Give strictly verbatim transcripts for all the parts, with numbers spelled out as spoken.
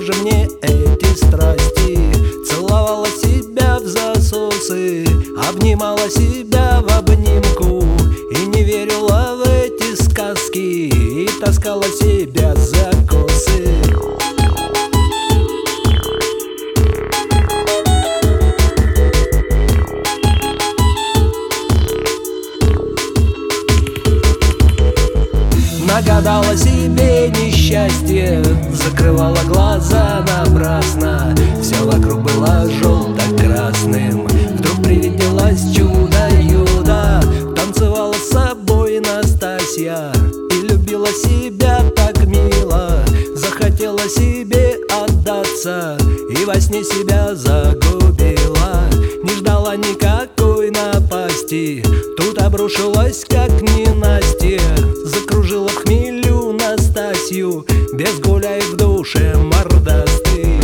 же мне эти страсти? Целовала себя в засосы, обнимала себя в обнимку, и не верила в эти сказки, и таскала себя за косы. Нагадала себе несчастье, закрывала глаза напрасно, все вокруг было желто-красным. Вдруг привиделось чудо-юдо, танцевала с собой Настасья и любила себя так мило. Захотела себе отдаться и во сне себя загубила. Не ждала никакой напасти, тут обрушилась как ненастье. Закружила в хмелю Настасью, без гуляй в душе мордастый.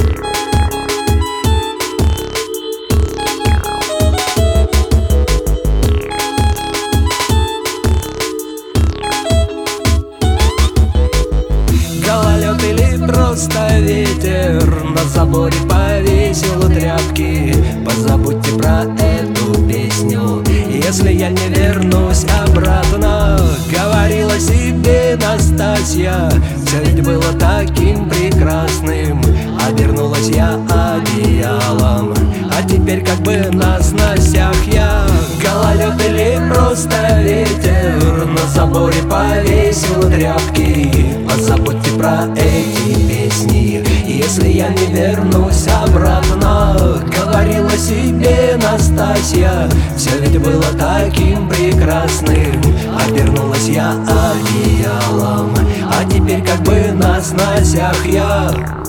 Гололед или просто ветер, на заборе повесил тряпки. Позабудьте про эту песню, если я не вернусь обратно. Говорила себе Настасья, все ведь было таким прекрасным. Обернулась я одеялом, а теперь как бы на сносях я. Гололед или просто ветер, на заборе повесил тряпки. Позабудьте про эти песни, если я не вернусь обратно. Говорила себе Настасья, все ведь было таким прекрасным. Обернулась я одеялом, а теперь как бы на сносях я.